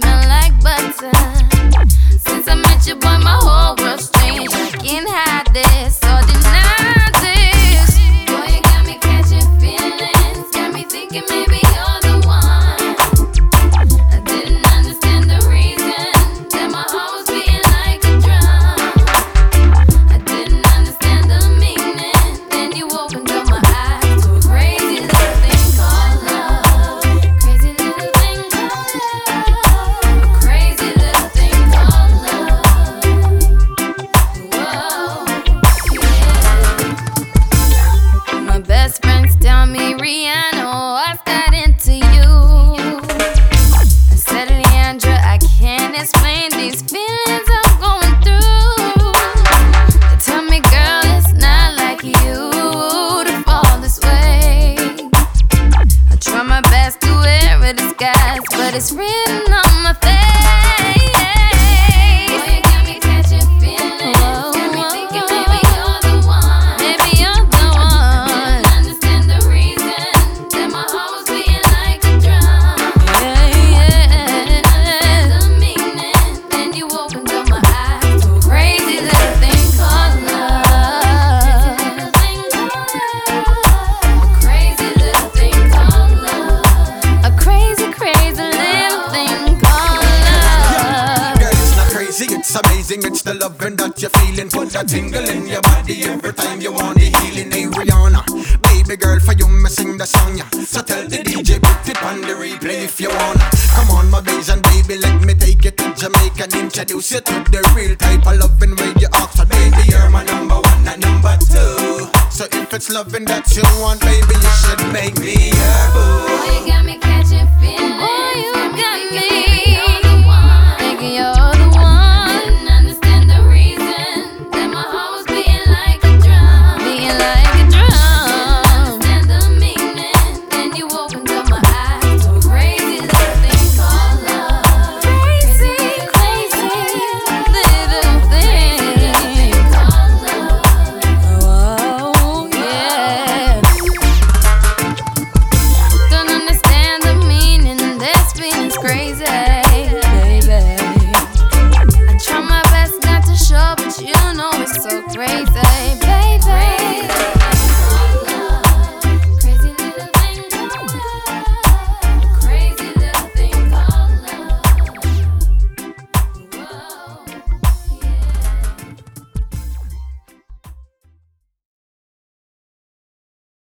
smell like butter. Since I met you, boy, my whole world's changed. I can't hide this or deny this. Boy, you got me catching feelings, got me thinking maybe you're the one. I didn't understand the reason that my heart was beating like a drum. I didn't understand the meaning. Then you opened up my eyes to a crazy little thing called love. Crazy little thing called love. A crazy little thing called love. Whoa, yeah. My best friends tell me, Rihanna, I've got into you. I said, Leandra, I can't explain these feelings I'm going through. They tell me, girl, it's not like you to fall this way. I try my best to wear a disguise, but it's written on my face. Boy, you got me catching feelings, got me thinking maybe you're the one. Maybe you're the one. Didn't understand the reason that my heart was beating like a drum. Didn't understand the meaning. Then you opened up my eyes to a crazy little thing called love. Crazy little thing called love. A crazy, crazy little thing called love. Girl, it's not crazy, it's amazing. It's the loving that you're feeling. Put that tingle in your body every time you want the healing. Hey Rihanna, baby girl, for you me sing the song, yeah. So tell the DJ put it on the replay if you wanna. Come on my Bajan baby, let me take you to Jamaica and introduce you to the real type of loving where you ask for. Baby, you're my number one, not number two. So if it's loving that you want, baby, you should make me your boo. Boy, you got me catching feelings. Boy, you got me thinking you're the one. Didn't understand the reason that my heart was beating like a drum. Beating like a drum. Didn't understand the meaning. Then you opened up my eyes to a crazy little thing called love. Crazy, crazy little thing called love. Oh, yeah. Don't understand the meaning. This feeling's crazy, baby. I try my best not to show, but you know it's so crazy.